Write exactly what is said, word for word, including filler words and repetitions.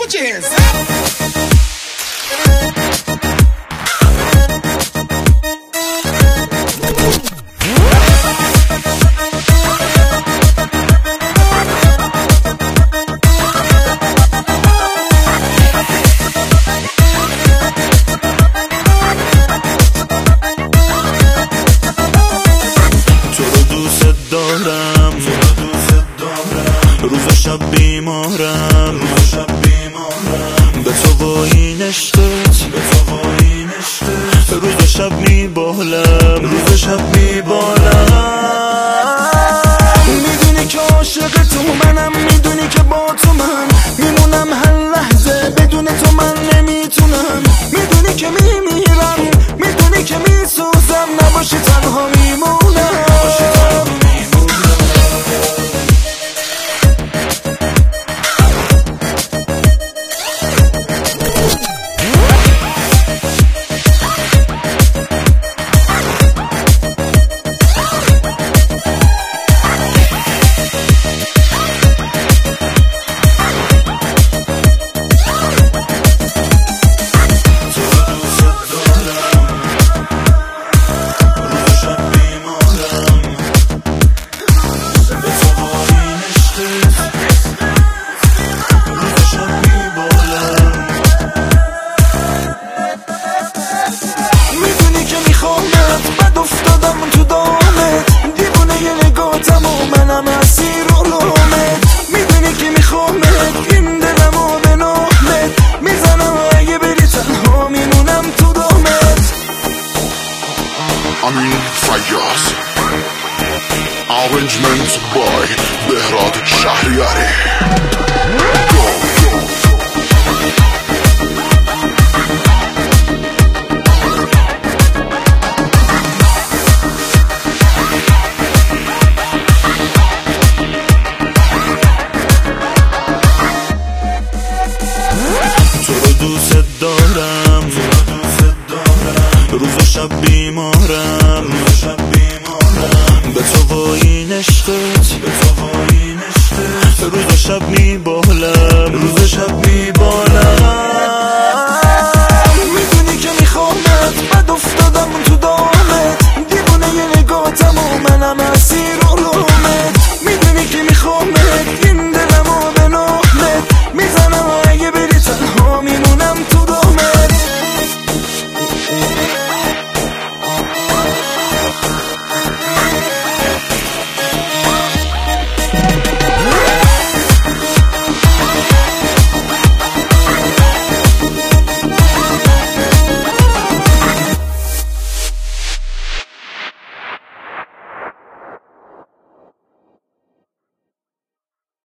bitches. روز شب بیمارم به تو و این عشقت روز شب میبالم روز شب میبالم میدونی که عاشق تو منم، میدونی که با تو من میمونم هر لحظه، بدون تو من نمیتونم. میدونی که میمیرم، میدونی که میسوزم، نباشی تنها میمونم. بد افتادم تو دامت، دیوونه یه نگاتم و منم اسیر علومت. میدونی که میخوامت، این دلمو به نامت میزنم و اگه بری تنها میمونم تو دامت. امین فیاض، arrangement by بهراد شهریاری. دوست دارم روز شب بیمارم به تو و این عشقت روز شب میبالم روز شب